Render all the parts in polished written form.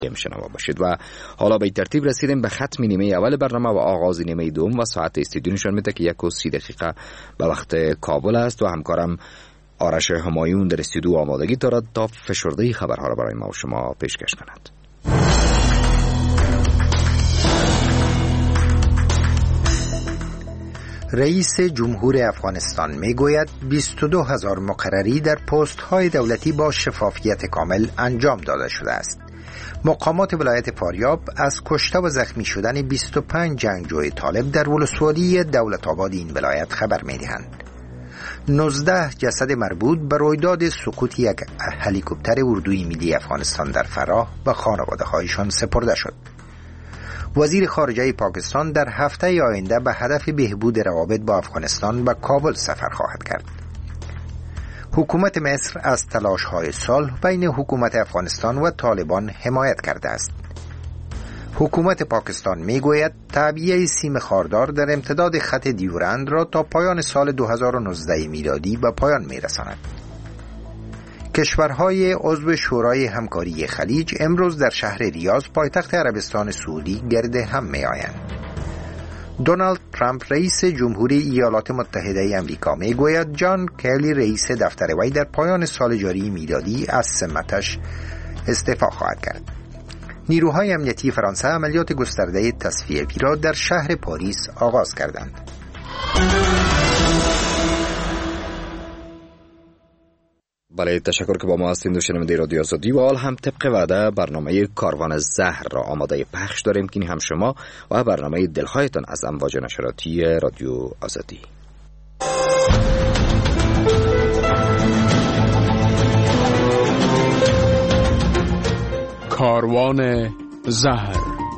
شنوا باشید. و حالا به ترتیب رسیدیم به ختم نیمه اول برنامه و آغاز نیمه دوم و ساعت استودیو نشان میده که 1:30 به وقت کابل است و همکارم آرش همایون در استودیو آمادگی دارد تا فشرده خبرها را برای ما و شما پیشکش کند. رئیس جمهور افغانستان میگوید 22,000 مقرری در پست‌های دولتی با شفافیت کامل انجام داده شده است. مقامات ولایت فاریاب از کشته و زخمی شدن 25 جنگجوی طالب در ولسوالی دولت آباد این ولایت خبر می‌دهند. 19 جسد مربوط به رویداد سقوط یک هلیکوپتر اردوی ملی افغانستان در فراه به خانواده‌هایشان سپرده شد. وزیر خارجه پاکستان در هفته آینده به هدف بهبود روابط با افغانستان به کابل سفر خواهد کرد. حکومت مصر از تلاش‌های صلح بین حکومت افغانستان و طالبان حمایت کرده است. حکومت پاکستان میگوید تعبیه سیم خاردار در امتداد خط دیورند را تا پایان سال 2019 میلادی به پایان میرساند. کشورهای عضو شورای همکاری خلیج امروز در شهر ریاض پایتخت عربستان سعودی گرد هم میآیند. دونالد ترامپ رئیس جمهوری ایالات متحده آمریکا میگوید جان کلی رئیس دفتر وی در پایان سال جاری میلادی از سمتش استعفا خواهد کرد. نیروهای امنیتی فرانسه عملیات گسترده تصفیه‌ای را در شهر پاریس آغاز کردند. بله، تشکر که با ما هستید شنونده رادیو آزادی. و حال هم طبق وعده برنامه کاروان زهر را آماده پخش داریم که هم شما و برنامه دلهایتان از امواج نشراتی رادیو آزادی. کاروان زهر.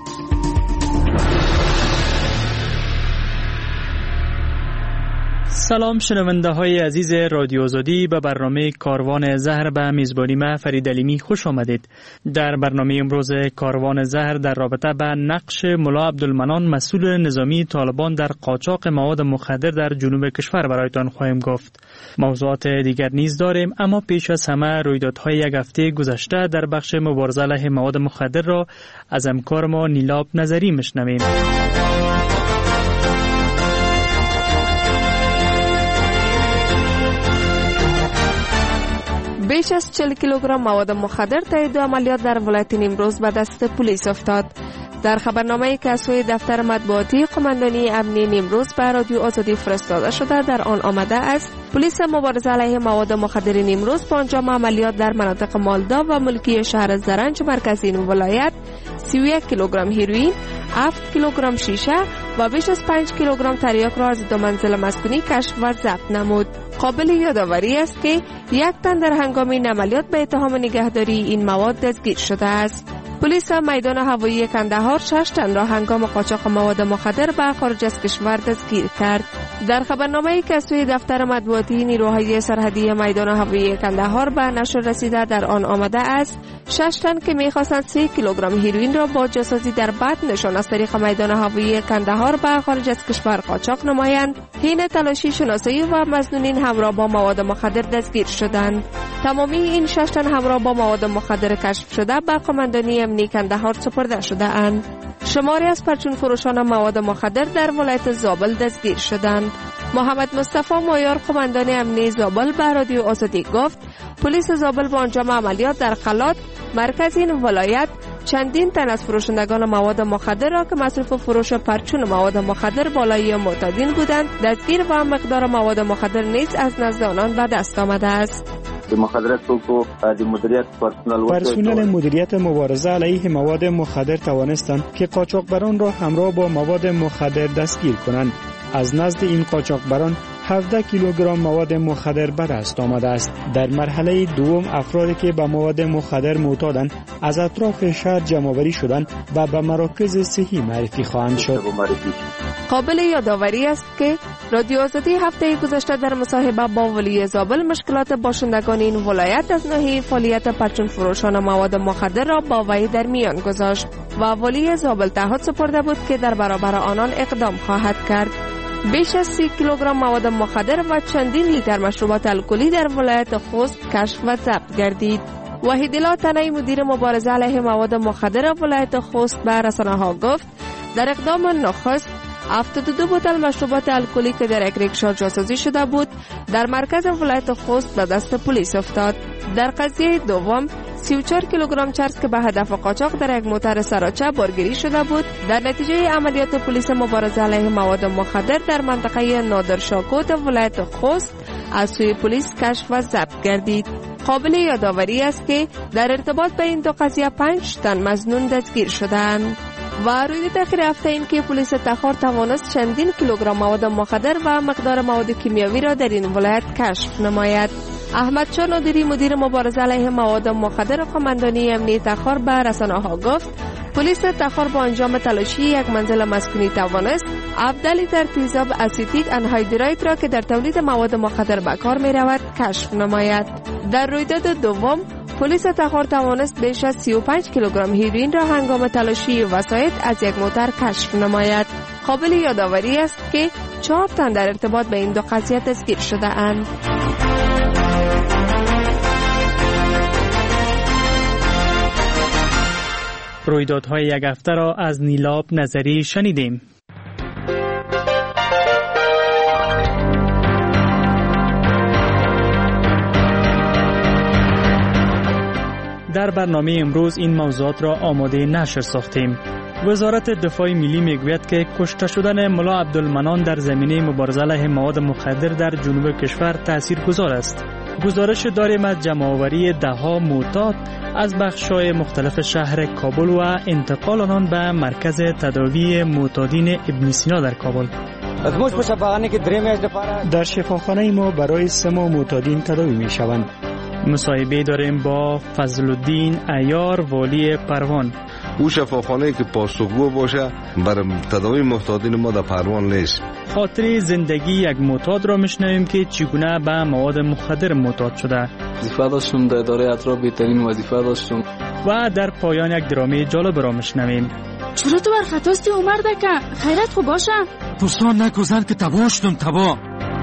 سلام شنونده های عزیز رادیو آزادی، به برنامه کاروان زهر به میزبانی من فرید علیمی خوش آمدید. در برنامه امروز کاروان زهر در رابطه به نقش ملا عبدالمنان مسئول نظامی طالبان در قاچاق مواد مخدر در جنوب کشور برایتان خواهیم گفت. موضوعات دیگر نیز داریم، اما پیش از همه رویدادهای یک هفته گذشته در بخش مبارزه علیه مواد مخدر را از همکار ما نیلاب نظری میشنویم. بیش از 40 کیلوگرم مواد مخدر طی 2 عملیات در ولایت نیمروز به دست پلیس افتاد. در خبرنامه‌ای که از سوی دفتر مطبوعاتی قماندانی امنی نیمروز به رادیو آزادی فرستاده شده در آن آمده است پلیس مبارزه علیه مواد مخدر نیمروز با انجام عملیات در مناطق مالدا و ملکی شهر زرنج مرکزی این ولایت 31 کیلوگرم هیروئین، 7 کیلوگرم شیشه و بیش از 5 کیلوگرم تریاک را از 2 منزل مسکونی کشف و ضبط نمود. قابل یادآوری است که یک تن در هنگام این عملیات به اتهام نگهداری این مواد دستگیر شده است. پلیس میدان هوایی کندهار 6 تن را هنگام قاچاق مواد مخدر به خارج از کشور دستگیر کرد. در خبرنامه‌ای که از سوی دفتر مطبوعاتی نیروهای سرحدی میدان هوایی کندهار به نشر رسیده در آن آمده است 6 تن که می‌خواستند 3 کیلوگرم هیروئین را با جاسازی در بطنشان از طریق میدان هوایی کندهار به خارج از کشور قاچاق نمایند، حین تلاشی شناسایی و مظنونین همراه با مواد مخدر دستگیر شدند. تمامی این 6 تن همراه با مواد مخدر کشف شده به قماندانی امنی کندهار سپرده شده اند. شماری از پرچون فروشان مواد مخدر در ولایت زابل دستگیر شدند. محمد مصطفی مایار قماندان امنی زابل به رادیو آزادی گفت پلیس زابل با انجام عملیات در خلات مرکز این ولایت چندین تن از فروشندگان مواد مخدر را که مصرف فروش پرچون مواد مخدر بالای معتادین بودند دستگیر و مقدار مواد مخدر نیز از نزد آنان به دست آمده است. پرسنل مدیریت مبارزه علیه مواد مخدر توانستند که قاچاقبران را همراه با مواد مخدر دستگیر کنند. از نزد این قاچاقبران 17 کیلوگرم مواد مخدر به دست آمده است. در مرحله دوم افرادی که به مواد مخدر معتادند از اطراف شهر جمع‌آوری شدند و به مراکز صحی معرفی خواهند شد. قابل یادآوری است که رادیو آزادی هفته گذشته در مصاحبه با ولی زابل مشکلات باشندگان این ولایت از ناحیه فعالیت پرچون فروشان مواد مخدر را با وی در میان گذاشت و ولی زابل تعهد سپرده بود که در برابر آنان اقدام خواهد کرد. بیش از 30 کیلوگرم مواد مخدر و چندین لیتر مشروبات الکلی در ولایت خوست کشف و ضبط گردید. وحیدالله تنی مدیر مبارزه علیه مواد مخدر ولایت خوست به رسانه‌ها گفت در اقدام نخست 72 بوتل مشروبات الکلی که در یک ریکشا جاسازی شده بود در مرکز ولایت خوست به دست پلیس افتاد. در قضیه دوم 34 کیلوگرم چرس که به هدف قاچاق در یک موتر سراچه بارگیری شده بود در نتیجه عملیات پلیس مبارزه علیه مواد مخدر در منطقه نادرشاکوت ولایت خوست از سوی پلیس کشف و ضبط گردید. قابل یادآوری است که در ارتباط به این دو قضیه 5 تن مظنون دستگیر شدند. و رویداد اخیر هفته این که پلیس تخار توانست چندین کیلوگرم مواد مخدر و مقدار مواد کیمیاوی را در این ولایت کشف نماید. احمد شاه نادری مدیر مبارزه علیه مواد مخدر قماندانی امنیتی تخار به رسانه‌ها گفت پلیس تخار با انجام تلاشی یک منزل مسکونی توانست 17 لیتر تیزاب اسیتیک انهایدرایت را که در تولید مواد مخدر به کار می رود کشف نماید. در رویداد دوم پلیس تخار توانست بیش از 35 کیلوگرم هیروئین را هنگام تلاشی وسایط از یک موتر کشف نماید. قابل یادآوری است که 4 تن در ارتباط به این دو قضیه دستگیر شده اند. رویدادهای یک هفته را از نیلاب نظری شنیدیم. در برنامه امروز این موضوعات را آماده نشر ساختیم. وزارت دفاع ملی میگوید که کشته شدن ملا عبدالمنان در زمینه مبارزه علیه مواد مخدر در جنوب کشور تاثیرگذار است. گزارش داریم از جمع‌آوری ده‌ها معتاد از بخش‌های مختلف شهر کابل و انتقال آنان به مرکز تداوی معتادین ابن سینا در کابل. در شفاخانه ما برای 3 ماه معتادین تداوی می‌شوند. مصاحبه داریم با فضل الدین عیار والی پروان. او شفاخانه‌ای که پاسخگو باشه برای تداوی معتادین ما در پروان نیست. خاطر زندگی یک معتاد را میشنویم که چگونه به مواد مخدر معتاد شده. وظیفه داشتم در اداره اطراف بهترین وظیفه داشتم. و در پایان یک درامه جالب را میشنویم. چرا تو برخطاستی عمر دکه؟ خیرت خوب باشه؟ دوستان نگذار که تباه شدم تباه.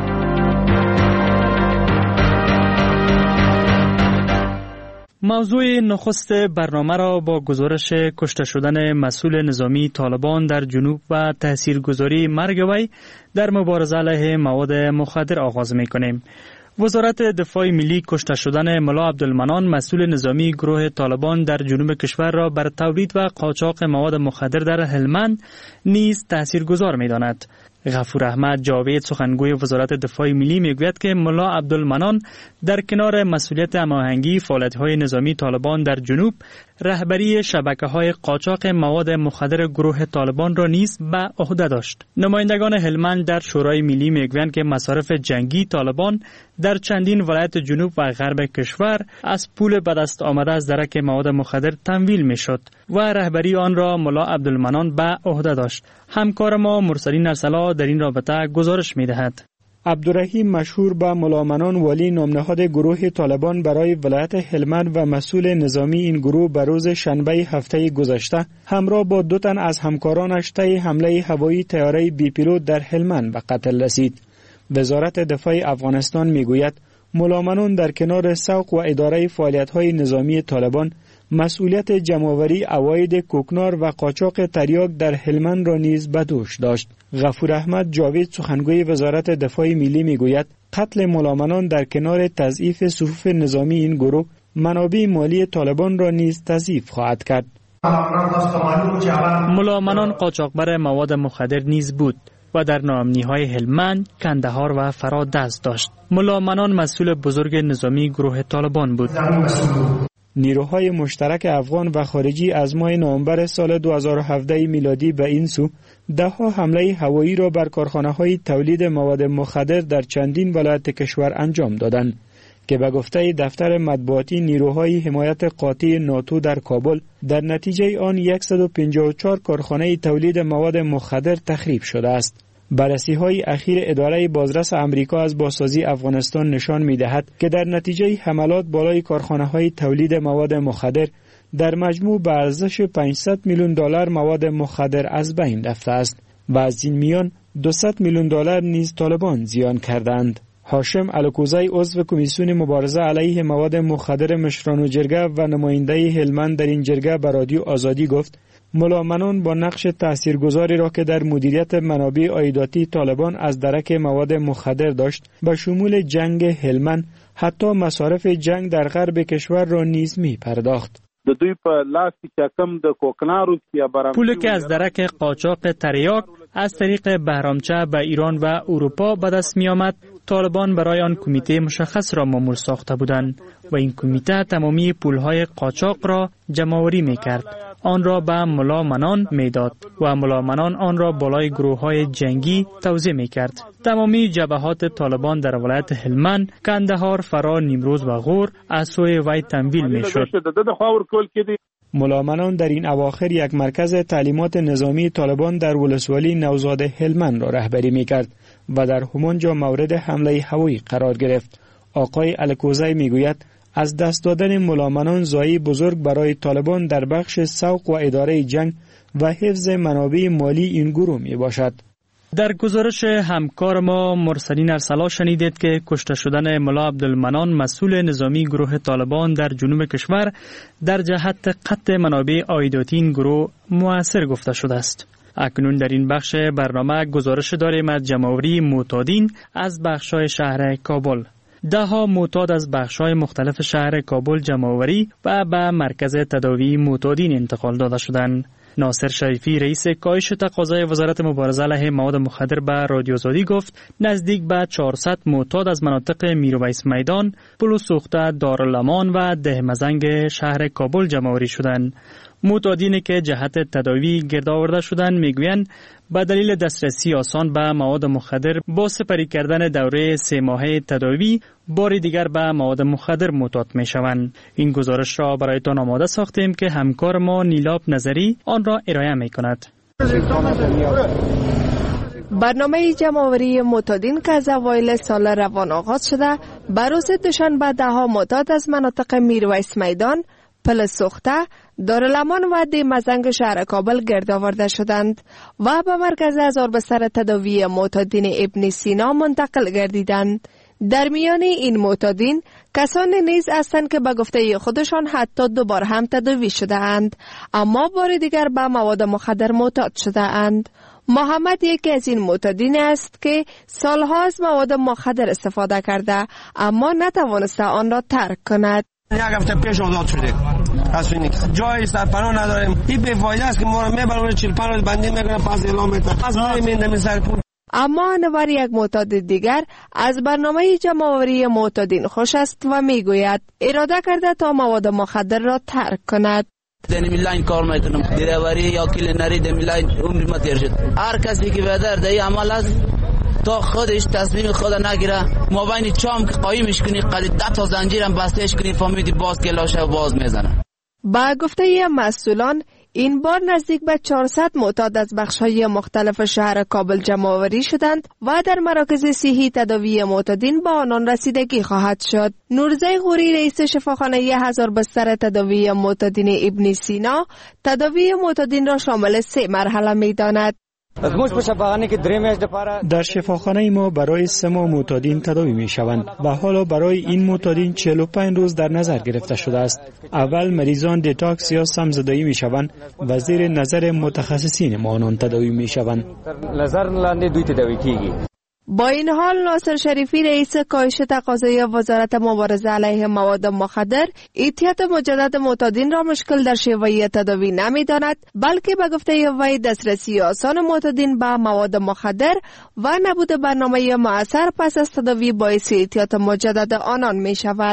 موضوع نخست برنامه را با گزارش کشته شدن مسئول نظامی طالبان در جنوب و تاثیرگذاری مرگ وی در مبارزه علیه مواد مخدر آغاز می‌کنیم. وزارت دفاع ملی کشته شدن ملا عبدالمنان مسئول نظامی گروه طالبان در جنوب کشور را بر تولید و قاچاق مواد مخدر در هلمند نیز تاثیرگذار می‌داند. غفور احمد جاوید سخنگوی وزارت دفاع ملی میگوید که ملا عبدالمنان در کنار مسئولیت هماهنگی فعالیت‌های نظامی طالبان در جنوب رهبری شبکه‌های قاچاق مواد مخدر گروه طالبان را نیز به عهده داشت. نمایندگان هلمند در شورای ملی میگویند که مصارف جنگی طالبان در چندین ولایت جنوب و غرب کشور از پول به دست آمده از درک مواد مخدر تمویل میشد و رهبری آن را ملا عبدالمنان به عهده داشت. همکار ما مرسلین ارسلا در این رابطه گزارش می‌دهد. عبدالرحیم مشهور به ملا منان والی نامنهاد گروه طالبان برای ولایت هلمند و مسئول نظامی این گروه به روز شنبه هفته گذشته همراه با 2 تن از همکارانش طی حمله هوایی طیاره بی پیلوت در هلمند به قتل رسید. وزارت دفاع افغانستان میگوید ملا منان در کنار سوق و اداره فعالیت‌های نظامی طالبان مسئولیت جمع‌آوری عواید کوکنار و قاچاق تریاک در هلمند را نیز به دوش داشت. غفور احمد جاوید سخنگوی وزارت دفاع ملی میگوید قتل ملا منان در کنار تضعیف صفوف نظامی این گروه منابع مالی طالبان را نیز تضعیف خواهد کرد. ملا منان قاچاقبر مواد مخدر نیز بود و در ناامنی‌های هلمند، کندهار و فرا دست داشت. ملا منان مسئول بزرگ نظامی گروه طالبان بود. نیروهای مشترک افغان و خارجی از ماه نوامبر سال 2017 میلادی به این سو 10 حمله هوایی را بر کارخانه‌های تولید مواد مخدر در چندین ولایت کشور انجام دادند که به گفته دفتر مطبوعاتی نیروهای حمایت قاطع ناتو در کابل در نتیجه آن 154 کارخانه تولید مواد مخدر تخریب شده است. بررسی‌های اخیر اداره بازرس آمریکا از بازسازی افغانستان نشان می‌دهد که در نتیجه حملات بالای کارخانه‌های تولید مواد مخدر در مجموع به ارزش $500 میلیون مواد مخدر از بین رفته است و از این میان $200 میلیون نیز طالبان زیان کردند. هاشم الکوزی عضو کمیسیون مبارزه علیه مواد مخدر مشران جرگه و نماینده هلمند در این جرگه به رادیو آزادی گفت ملا منان با نقش تاثیرگذاری را که در مدیریت منابع عایداتی طالبان از درک مواد مخدر داشت به شمول جنگ هلمند حتی مصارف جنگ در غرب کشور را نیز می پرداخت. پولی که از درک قاچاق تریاک از طریق بهرامچه به ایران و اروپا به دست می آمد، طالبان برای آن کمیته مشخص را مامور ساخته بودند و این کمیته تمامی پولهای قاچاق را جمع‌آوری می کرد. آن را به ملا منان می داد و ملا منان آن را بالای گروه‌های جنگی توزیع می کرد. تمامی جبهات طالبان در ولایت هلمند، کندهار، فرا، نیمروز و غور از سوی وی تمویل می شد. ملا منان در این اواخر یک مرکز تعلیمات نظامی طالبان در ولسوالی نوزاد هلمند را رهبری می کرد و در همانجا مورد حمله هوایی قرار گرفت. آقای الکوزی می گوید از دست دادن ملا منان ضایعه بزرگ برای طالبان در بخش سوق و اداره جنگ و حفظ منابع مالی این گروه می باشد. در گزارش همکار ما مرسلین ارسلا شنیدید که کشته شدن ملا عبدالمنان مسئول نظامی گروه طالبان در جنوب کشور در جهت قطع منابع عایداتی این گروه مؤثر گفته شده است. اکنون در این بخش برنامه گزارش داریم از جمع‌آوری معتادین از بخش‌های شهر کابل. ده‌ها معتاد از بخش‌های مختلف شهر کابل جمع‌آوری و به مرکز تداوی معتادین انتقال داده شدند. ناصر شریفی رئیس کاهش تقاضای وزارت مبارزه علیه مواد مخدر به رادیو آزادی گفت نزدیک به 400 معتاد از مناطق میرویس میدان، پل سوخته، دارالامان و دهمزنگ شهر کابل جمع‌آوری شدند. معتادینی که جهت تداوی گرد آورده شدند میگویند به دلیل دسترسی آسان به مواد مخدر با سپری کردن دوره 3 ماهه تداوی بار دیگر به مواد مخدر معتاد میشوند. این گزارش را برایتان آماده ساختیم که همکار ما نیلاب نظری آن را ارائه میکند. برنامه جمع‌آوری معتادین که از اوایل سال روان آغاز شده به روز دوشنبه ده‌ها معتاد از مناطق میرویس میدان، پل سوخته، دارالامان و دهمزنگ شهر کابل گرد آورده شدند و به مرکز 1000 بستر تداوی معتادین ابن سینا منتقل گردیدند. در میان این معتادین کسانی نیز هستند که به گفته خودشان حتی 2 بار هم تداوی شده اند اما بار دیگر به مواد مخدر معتاد شده اند. محمد یکی از این معتادین است که سالها از مواد مخدر استفاده کرده اما نتوانسته آن را ترک کند. یک هفته پیش آزاد شده از فینیکس، جای سرپناه نداریم. این بی‌فایده است که ما رو میبرن 45 روز بندی میکنن، پس اعلام میکنن، پس نمیدن سر پول. اما انور یک معتاد دیگر از برنامه جمع‌آوری معتادین خوش است و میگوید اراده کرده تا مواد مخدر را ترک کند. دنی میلاین کار میکنم، دیرواری یا کلینری دنی میلاین عمری ما تیر شد. هر کسی که بدر دهی عمل است تا خودش تصمیم خود نگیره، ما بین چام که قایمش کنی قدید 10 تا زنجیرم بستهش کنی فهمیدی باز کلاشه و باز میزنه. با گفته مسئولان این بار نزدیک به 400 معتاد از بخش‌های مختلف شهر کابل جمع‌آوری شدند و در مراکز صحی تداوی معتادین به آنان رسیدگی خواهد شد. نورزی غوری رئیس شفاخانه 1000 بستر تداوی معتادین ابن سینا تداوی معتادین را شامل 3 مرحله می‌داند. در شفاخانه ما برای 3 ماه معتادین تداوی می شوند و حالا برای این معتادین 45 روز در نظر گرفته شده است. اول مریضان دیتاکس یا سمزدایی می شوند و زیر نظر متخصصین ما آنان تداوی می شوند. با این حال ناصر شریفی رئیس کاهش تقاضای وزارت مبارزه علیه مواد مخدر احتیاط مجدد معتادین را مشکل در شیوه تداوی نمی‌داند، بلکه به گفته وی دسترسی آسان معتادین به مواد مخدر و نبود برنامه مؤثر پس از تداوی باعث احتیاط مجدد آنان می شود.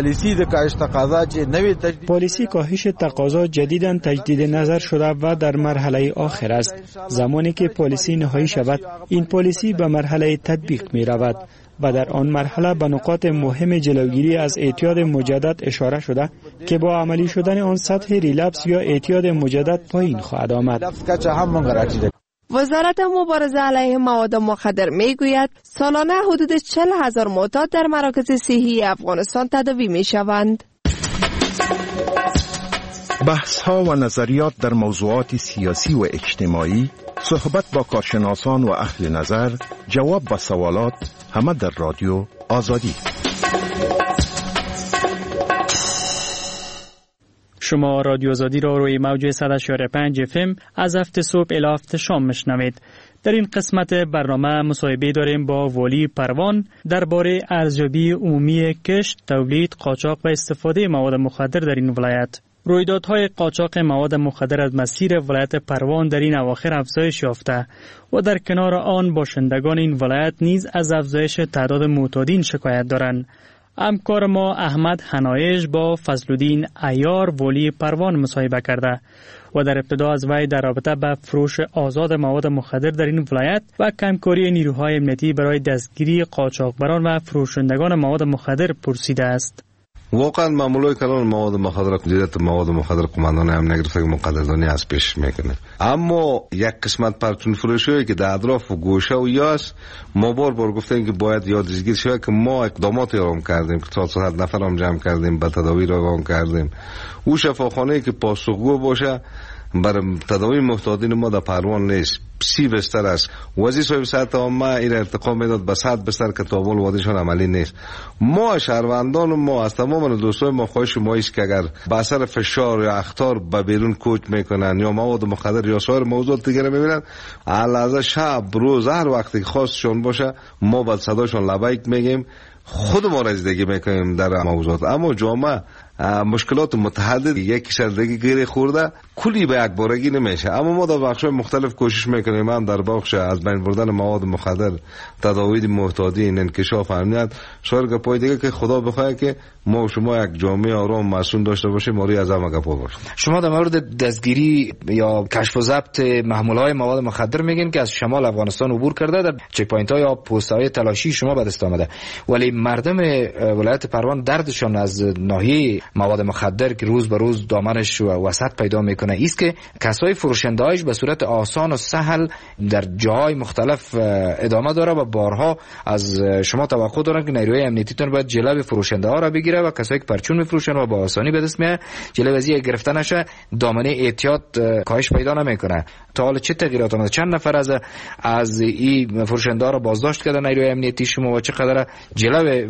پالیسی کاهش تقاضا جدیداً تجدید نظر شده و در مرحله آخر است. زمانی که پالیسی نهایی شود این پالیسی به مرحله تطبیق می رود و در آن مرحله به نقاط مهم جلوگیری از اعتیاد مجدد اشاره شده که با عملی شدن آن سطح ریلپس یا اعتیاد مجدد پایین خواهد آمد. وزارت مبارزه علیه مواد مخدر میگوید سالانه حدود 40,000 معتاد در مراکز صحی افغانستان تداوی می شوند. بحث‌ها و نظریات در موضوعات سیاسی و اجتماعی، صحبت با کارشناسان و اهل نظر، جواب به سوالات، همه در رادیو آزادی. شما رادیو آزادی را روی موج 100.5 FM از هفت صبح الی هفت شام میشنوید. در این قسمت برنامه مصاحبه داریم با والی پروان درباره ارزیابی عمومی کشت، تولید، قاچاق و استفاده مواد مخدر در این ولایت. رویدادهای قاچاق مواد مخدر از مسیر ولایت پروان در این اواخر افزایش یافته و در کنار آن باشندگان این ولایت نیز از افزایش تعداد معتادین شکایت دارند. همکار ما احمد حنایش با فضلالدین عیار والی پروان مصاحبه کرده و در ابتدا از وی در رابطه با فروش آزاد مواد مخدر در این ولایت و کمکاری نیروهای امنیتی برای دستگیری قاچاقبران و فروشندگان مواد مخدر پرسیده است. واقعا معمولای کلان مواد مخدر دیدت مواد مخدر قماندان هم نگرفته که مقدردانی از پیش میکنه، اما یک قسمت پرچون فروشی که در اطراف و گوشه و یاس ما بار گفتیم که باید یادگیری شود که ما اقداماتی را کردیم که 400 نفر هم جمع کردیم، به تداوی را کردیم. او شفاخانه که پاسخگو باشه برای تداوی محتاجین ما در پروان نیست. 30 بستر است. وزیر صاحب صحت عامه این ارتقا میداد به 100 بستر که تابول وادیشان عملی نیست. ما شهروندان ما از تمام دوستای ما خواهش ما است که اگر به اثر فشار یا اخطار به بیرون کوچ میکنن یا مواد مخدر یا سایر موضوعات دیگه میبینن، علاوه شب روز هر وقتی خواستشون باشه ما با صداشون لبیک میگیم، خود ما رسیدگی میکنیم در موضوعات. اما جامعه مشکلات متعدد یک شردگی گیری خورده کلی به یک بارگی نمیشه، اما ما در بخش‌های مختلف کوشش میکنیم هم در بخش از بین بردن مواد مخدر، تداوی معتادین، انکشاف امنیت، شاید گپای دیگه که خدا بخواد که ما و شما یک جامعه آرام معصوم داشته باشیم، موری از همه گپا باشه. شما در مورد دستگیری یا کشف و ضبط محمول‌های مواد مخدر میگین که از شمال افغانستان عبور کرده، در چک پوینت‌ها یا پست‌های تلاشی شما به دست آمده، ولی مردم ولایت پروان دردشان از ناحیه مواد مخدر که روز به روز دامنش وسط پیدا میکنه است که کسای فروشنده‌اش به صورت آسان و سهل در جاهای مختلف ادامه داره و بارها از شما توقع دارن که نیروهای امنیتیتون باید جلوی فروشنده ها را بگیره و کسایی که پرچون میفروشن و با آسانی به دست میاد جلوی از گرفته نشه، دامنه احتیاط کاهش پیدا نمیکنه. تا حالا چه تغییرات اومده؟ چند نفر از این فروشنده ها را بازداشت کردن نیروهای امنیتی شما و چقدر جلوی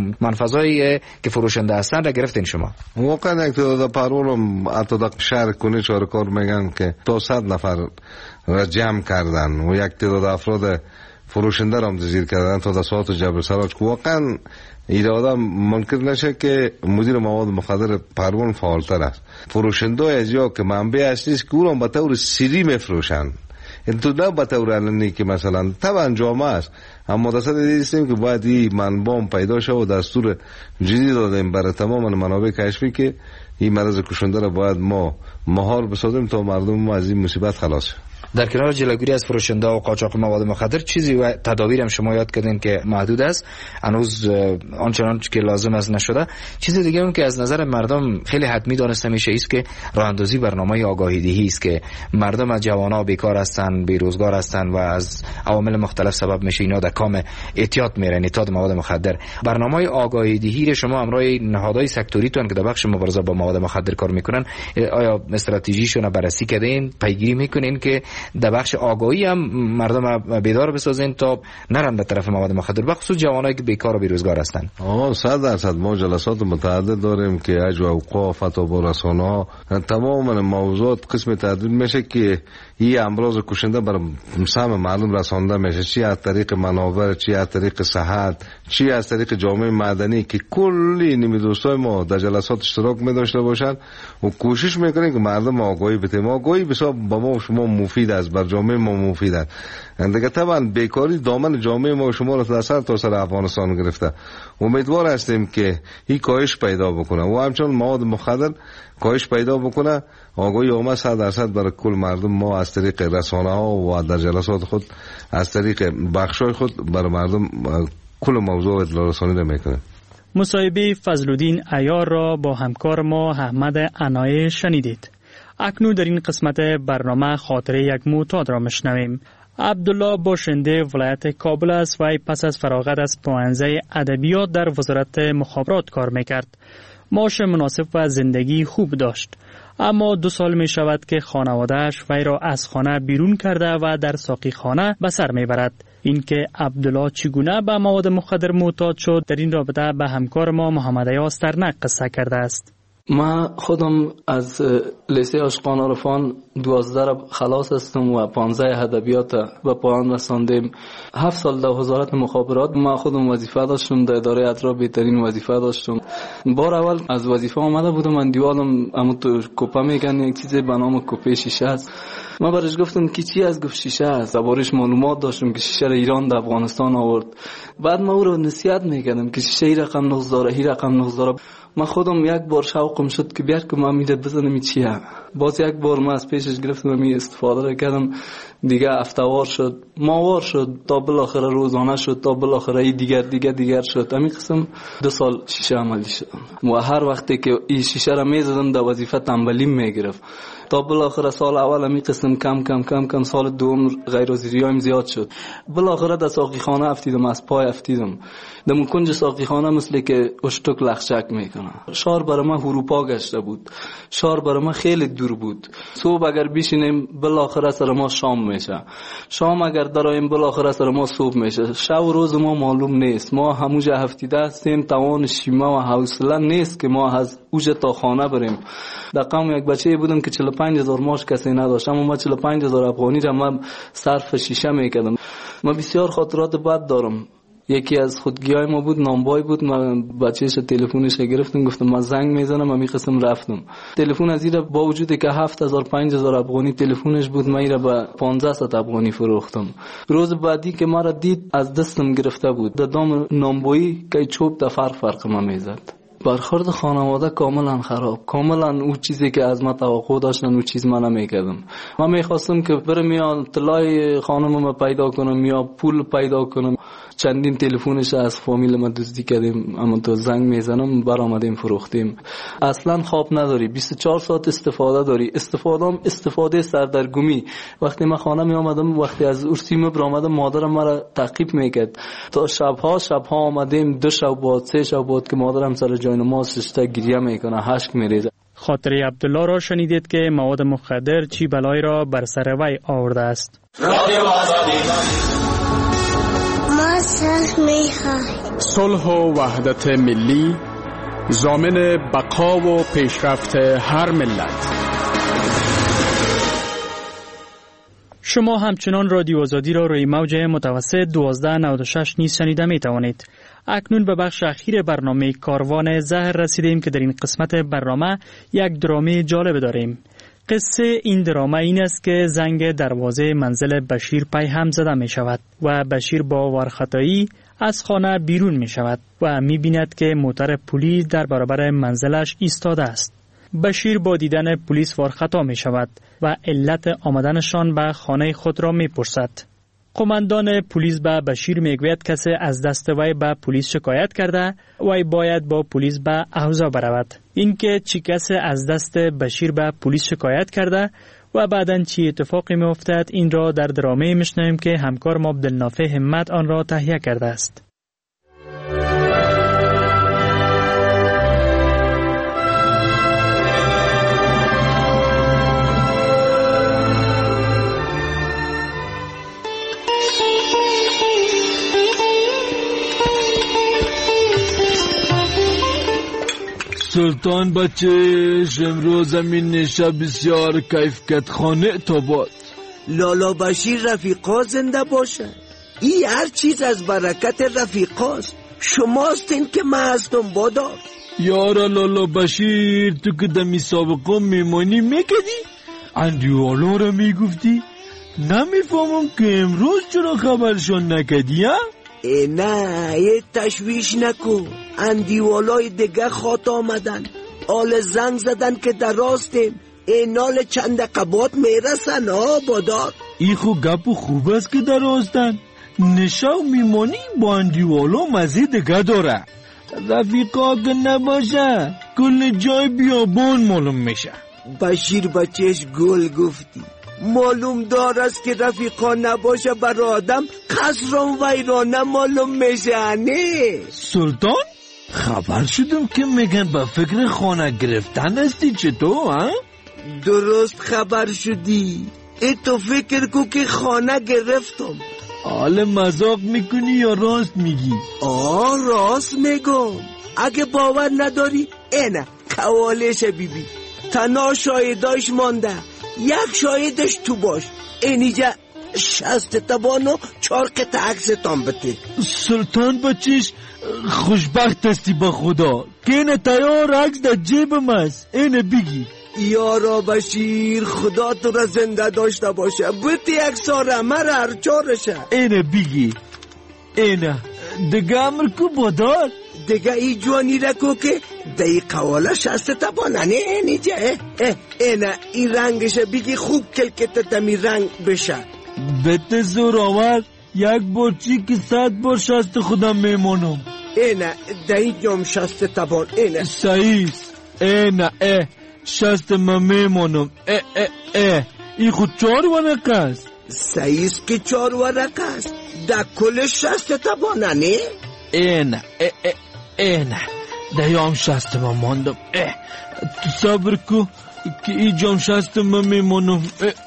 منفذایی که فروشنده هستن را گرفتین شما؟ واقعا یک تعداد پروان حتی در شهر کنی شارکار میگن که تا 100 نفر را جمع کردن و یک تعداد افراد فروشنده را هم دستگیر کردن تا در ساعت جبر سراج. واقعا ایرادا ممکن نشه که مدیر مواد مخدر پروان فعالتر است. فروشنده از یا که منبع اصلی است که او را به طور سری میفروشن، این تو نه به طور علنی که مثلا طبعا جامعه است، اما دسته دیدیم که باید این منبع پیدا شه و دستور جدید دادیم برای تمام منابع کشفی که این مرض کشنده را باید ما مهار بسازیم تا مردم ما از این مصیبت خلاص. در کنار جلوگیری از فروشنده و قاچاق مواد مخدر چیزی و تدابیر هم شما یاد کردین که محدود است، هنوز آنچنان که لازم است نشده. چیز دیگه اون که از نظر مردم خیلی حتمی دانسته میشه است که راه اندازی برنامه آگاهی دهی است که مردم از جوانا بیکار هستن، بیروزگار هستن و از عوامل مختلف سبب میشه اینا در کام احتیاط میرن احتیاط مواد مخدر. برنامه آگاهی دهی شما همراه نهادهای سکتوری تون که در بخش مبارزه با مواد مخدر کار میکنن، آیا استراتژیشون بررسی کردین، پیگیری میکنین که در بخش آگاهی هم مردم بیدار بسازین تا نرن به طرف مواد مخدر، بخصوص جوانایی که بیکار و بیروزگار هستن؟ 100% ما جلسات متعدد داریم که اجو اوقاف فتوا رسانه‌ها تمام موضوعات قسم تعدیل میشه که این امراض کشنده بر سهم معلوم رسانده میشه، چی از طریق منابر، چی از طریق صحت، چی از طریق جامعه مدنی که کلی نیمی دوستای ما در جلسات اشتراک می داشته باشن و کوشش میکنیم که مردم آگاهی بده. آگاهی بسیار با ما و شما مفید است، بر جامعه ما مفید است. دیگه طبعا بیکاری دامن جامعه ما و شما را در سر تا سر افغانستان گرفته. امیدوار هستیم که این کاهش پیدا بکنه و همچنان مواد مخدر کاهش پیدا بکنه. آگاهی عامه 100% برای کل مردم ما از طریق رسانه ها و در جلسات خود از طریق بخشای خود برای مردم کل موضوع اطلاع رسانی میکنه. مصاحبه فضلالدین عیار را با همکار ما احمد عنایه شنیدید. اکنون در این قسمت برنامه خاطره یک معتاد را میشنویم. عبدالله باشنده ولایت کابل است و پس از فراغت از پوهنځی ادبیات در وزارت مخابرات کار میکرد. معاش مناسب و زندگی خوب داشت. اما 2 سال می شود که خانواده‌اش وی را از خانه بیرون کرده و در ساقی خانه به سر می برد. اینکه عبدالله چگونه به مواد مخدر معتاد شد در این رابطه به همکار ما محمد ایاز ترنک قصه کرده است. من خودم از لیسه عاشقان عرفان 12 خلاص هستم و 15 ادبیات به پایان رساندیم. 7 سال در وزارت مخابرات من خودم وظیفه داشتم، در اداره اطراف بهترین وظیفه داشتم. بار اول از وظیفه آمده بودم، من دیوالم اما تو کوپه میگن یک چیزی به نام کوپه شیشه است. من برش گفتم که چی از گفت شیشه است، دربارش معلومات داشتم که شیشه را ایران در افغانستان آورد. بعد من او را نصیحت میکردم که شیشه ای رقم نگذاره، هی رقم نگذاره. من خودم یک بار شوقم شد که بیار که من میرد بزنم این چیه. باز یک بار من از پیشش گرفتم و می استفاده کردم، دیگه هفته‌وار شد، ماهوار شد، تا بالاخره روزانه شد، تا بالاخره دیگر شد. همین قسم 2 سال شیشه عملی شدم و هر وقتی که این شیشه را میزدم در وظیفه تنبلیم میگرفت. تا بالاخره سال اول همین قسم کم سال دوم غیر حاضریام زیاد شد. بالاخره در ساقی خانه افتیدم، از پای افتیدم. در کنج ساقی خانه مثل که اشتک لخشک میکنه. شهر برای من اروپا گشته بود، شهر برای من خیلی دور بود. صبح اگر بشینیم بالاخره سر ما شام میشه، شام اگر درایم بالاخره سر ما صبح میشه. شب و روز ما معلوم نیست، ما همونجا هفتیده هستیم، توان شیمه و حوصله نیست که ما از اوج تا خانه بریم. در قوم یک بچه بودم که 45,000 ماش کسی نداشت، اما ما 45,000 افغانی را من صرف شیشه میکردم. من بسیار خاطرات بد دارم. یکی از خودگیای ما بود، نامبای بود. من بچه‌ش تلفنش گرفتم، گفتم من زنگ میزنم، من می‌خواستم رفتم. تلفن از ایرا با وجودی که 7000 5000 افغانی تلفنش بود، من ایرا با 1500 افغانی فروختم. روز بعدی که مرا دید از دستم گرفته بود، در دام نامبایی که چوب در فرق ما میزد. برخورد خانواده کاملا خراب، کاملا اون چیزی که از ما توقع داشتن اون چیز من نمیکردم. من میخواستم که برم یا طلای خانمم پیدا کنم یا پول پیدا کنم. چندین تلفنش از فامیل ما دزدی کردیم، اما تو زنگ میزنم برآمدیم فروختیم. اصلا خواب نداری، 24 ساعت استفاده داری، استفاده سردرگمی. وقتی من خانه می آمدم، وقتی از ارسیم برآمدم، مادرم مرا تعقیب میکرد تا شبها آمدیم. 2 شب بعد 3 شب بعد که مادرم سر جای نماز شسته گریه میکنه، اشک میریزه. خاطره عبدالله را شنیدید که مواد مخدر چی بلایی را بر سر وی آورده است. صلح و وحدت ملی ضامن بقا و پیشرفت هر ملت. شما همچنان رادیو آزادی را روی موج متوسط 1296 نیز شنیده می توانید. اکنون به بخش اخیر برنامه کاروان زهر رسیدیم که در این قسمت برنامه یک درامه جالب داریم. قصه این درامه این است که زنگ دروازه منزل بشیر پیهم زده می شود و بشیر با وارخطایی از خانه بیرون می شود و می بیند که موتر پلیس در برابر منزلش ایستاده است. بشیر با دیدن پلیس وارخطا می شود و علت آمدنشان به خانه خود را می پرسد. قماندان پلیس به بشیر می گوید کسی از دست وی به پلیس شکایت کرده و باید با پلیس به اوضاع برود. اینکه چی کسی از دست بشیر به پلیس شکایت کرده و بعداً چی اتفاقی می افتد، این را در درامه میشنویم که همکار ما عبدالنافع همت آن را تهیه کرده است. سلطان بچهش امروز همین نشه بسیار کیف کت خانه تا باد. لالا بشیر رفیقا زنده باشه. ای هر چیز از برکت رفیقاست. شماستین که من هستم بادا. یارا لالا بشیر تو که دمی سابقا میمانی میکدی؟ اندیوالا را میگفتی؟ نمیفهمم که امروز چرا خبرشان نکدی ها؟ نه یه تشویش نکن. اندیوالای دیگه خاط آمدن، آل زنگ زدن که در راستیم. اینال چند قبات میرسن بادار. ای خو گپ خوب است که در راستن. نشاو میمانی با اندیوالا مزه دیگه داره. رفیقا که نباشه کل جای بیابان معلوم میشه. بشیر بچهش گل گفتی. معلوم دار است که رفیقا نباشه بر آدم قصران ویرانه معلوم میشه. نه سلطان خبر شدم که میگن به فکر خانه گرفتن هستی، چطور ها؟ درست خبر شدی. تو فکر کو که خانه گرفتم. حال مذاق میکنی یا راست میگی؟ راست میگم. اگه باور نداری اینه قوالش بیبی. تنها شاهداش مانده، یک شاهدش تو باش. اینجا 60 تبانو 4 قطع عکستان بده. سلطان بچیش خوشبخت هستی با خدا که اینه تیار عکس در جیبم است. اینه بگی. یارا بشیر خدا تو را زنده داشته باشه. بودی اکساره مرا هر چارشه. اینه بگی. اینه دیگه امر کو بادار دیگه ای جوانی رکو که دی قواله 60 تبانه نه اینجا. اینه این رنگشه بگی خوب کلکت تمی رنگ بشه. بده زور آور یک بار چی که 100 بار 60 خودم میمونم. اینه دی جام 60 تبان. اینه سعیس. اینه 60 من میمونم. این خود 4 ورقه است. سعیس که 4 ورقه است. در کل 60 تبانه نه؟ اینه دیام 60 من ماندم. تو صبر کو که ای جام 60 من میمونم.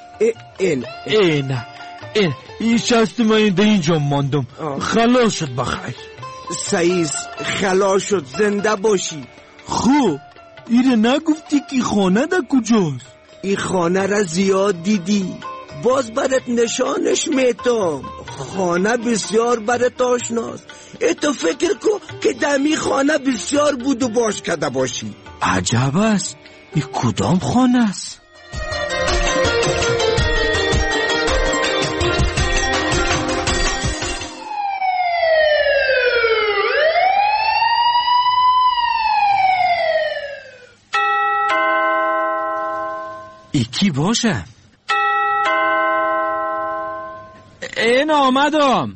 اینه ای 60 من در اینجا ماندم. خلاص شد بخیر. سعیس خلاص شد. زنده باشی. خوب ایره نگفتی که خانه در کجاست؟ این خانه را زیاد دیدی. باز برات نشانش میتم. خانه بسیار برات آشناست. تو فکر کو که دمی خانه بسیار بود و باش کده باشی. عجب است. این کدام خانه است؟ کی باشه؟ این آمدم.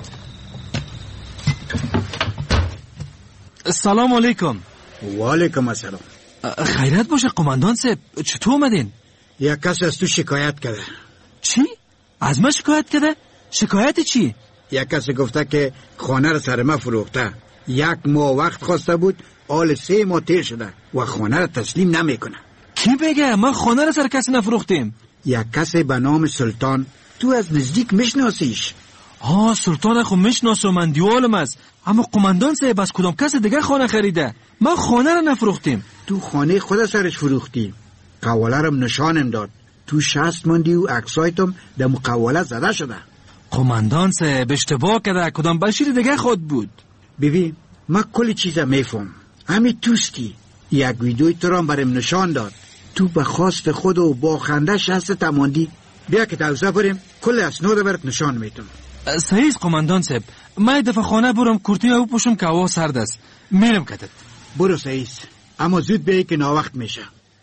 سلام علیکم. و علیکم السلام. خیرت باشه قماندان صاحب، چطور اومدین؟ یک کس از تو شکایت کرده. چی؟ از من شکایت کرده؟ شکایت چی؟ یک کسی گفته که خانه را سر ما فروخته. 1 ماه وقت خواسته بود، حال 3 ماه تیر شده و خانه را تسلیم نمیکنه. کی بگه؟ ما خانه را سر کسی نفروختیم. یک کسی به نام سلطان. تو از نزدیک میشناسیش؟ سلطان خو میشناسم، من دیوالم است. اما قماندان صاحب از کدام کس دیگه خانه خریده؟ ما خانه را نفروختیم. تو خانه خود سرش فروختی. قواله را نشانم داد. تو 60 ماندی و عکسایتم در مقواله زده شده. قماندان صاحب اشتباه کرده، کدام بشیر دیگه خود بود. ببین من کل چیزا میفهم. همین توستی. یک ویدیوی تو را برام نشان داد. تو به خواست خود و با خنده 60 تماندی. بیا که توزه بریم کل اسناد برات نشان میتم. صحیح قماندان صاحب، من دفعه خانه برم کرتی او پوشم که هوا سرد است. میرم کتت. برو صحیح، اما زود بیایی که ناوقت میشه.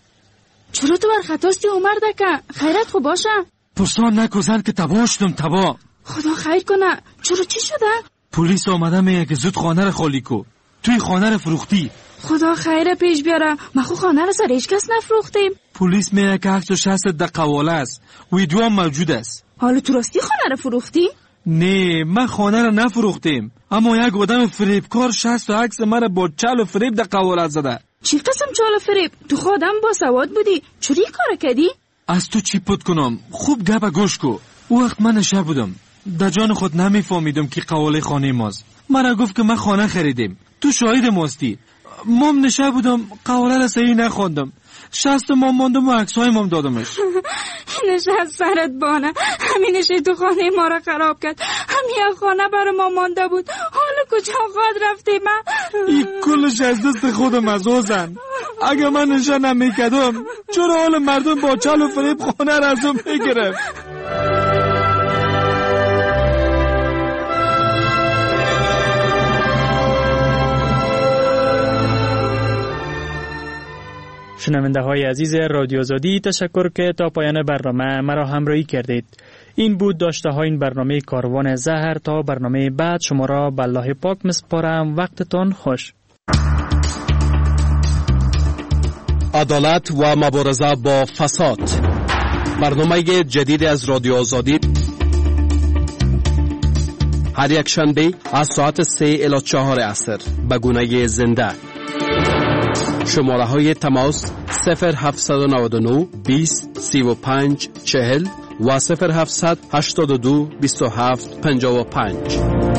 چرا تو برخطاستی عمر دکه؟ خیرت خوب باشه؟ پرسان نکو زن که تباه شدم تباه. خدا خیر کنه. چرا چی شده؟ پلیس آمده میگه که زود خانه رو خالی کو. توی خانه رو فروختی. خدا خیر پیش بیاره. ما خو خانه رو سر هیچ کس نفروختیم. پلیس میگه که 160 در قواله است. ویدیو هم موجود است. حالا تو راستی خانه رو فروختی؟ نه، من خانه رو نفروختیم، اما یک آدم فریبکار 60 عکس مرا با چال و فریب در قواله زده. چی قسم چال و فریب؟ تو خودم با سواد بودی، چوری کار کردی؟ از تو چی پد کنم؟ خوب گپ گوش کو. او وقت من نشه بودم، در جان خود نمیفهمیدم که قواله خانه ماست. مرا گفت که من خانه خریدیم، تو شاهد ماستی. مام نشه بودم، قواله را صحیح نخوندم. 60 مام ماندم و عکسای مام دادمش. نشه سرت بانه، همینش تو خانه ما را خراب کرد. همین خانه برای ما مانده بود، حالا کجا خواهد رفته من؟ این کلش از دست خودم از اوزن. اگه من نشه نمیکدم چرا حال مردم با چال و فریب خانه را ازم میگرفت؟ شنونده های عزیز رادیو آزادی، تشکر که تا پایان برنامه مرا همراهی کردید. این بود داشته های این برنامه کاروان زهر. تا برنامه بعد شما را به الله پاک میسپارم. وقتتان خوش. عدالت و مبارزه با فساد، برنامه جدید از رادیو آزادی، هر یک شنبه از ساعت 3 الی 4 عصر به گونه زنده. شماره های تماس 0799 20 35 40 و 0782 27 55.